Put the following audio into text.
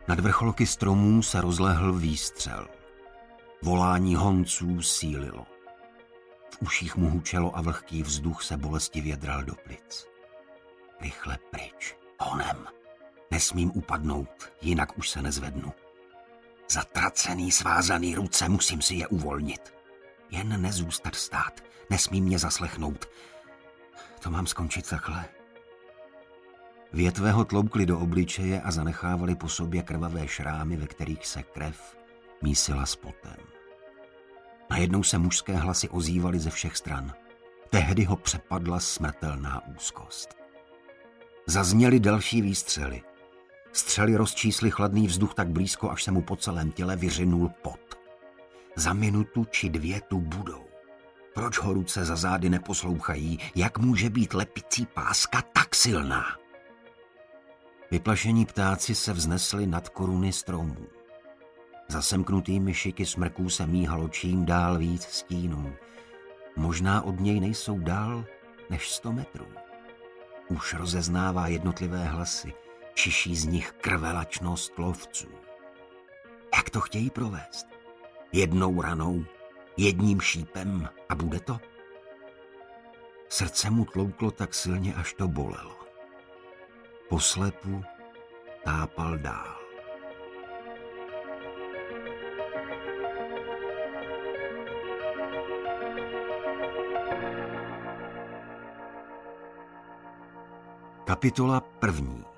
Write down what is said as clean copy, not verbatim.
Nad vrcholky stromů se rozlehl výstřel. Volání honců sílilo. V uších mu hučelo a vlhký vzduch se bolestivě dral do plic. Rychle pryč, honem. Nesmím upadnout, jinak už se nezvednu. Zatracený, svázaný ruce, musím si je uvolnit. Jen nezůstat stát, nesmí mě zaslechnout. To mám skončit takhle. Větve ho tloukly do obličeje a zanechávali po sobě krvavé šrámy, ve kterých se krev mísila s potem. Najednou se mužské hlasy ozývaly ze všech stran. Tehdy ho přepadla smrtelná úzkost. Zazněly další výstřely. Střely rozčísly chladný vzduch tak blízko, až se mu po celém těle vyřinul pot. Za minutu či dvě tu budou. Proč ho ruce za zády neposlouchají? Jak může být lepicí páska tak silná? Vyplašení ptáci se vznesli nad koruny stromů. Za semknutými šiky smrků se míhalo čím dál víc stínů. Možná od něj nejsou dál než 100 metrů. Už rozeznává jednotlivé hlasy, čiší z nich krvelačnost lovců. Jak to chtějí provést? Jednou ranou, jedním šípem a bude to? Srdce mu tlouklo tak silně, až to bolelo. Poslepu tápal dál. Kapitola 1.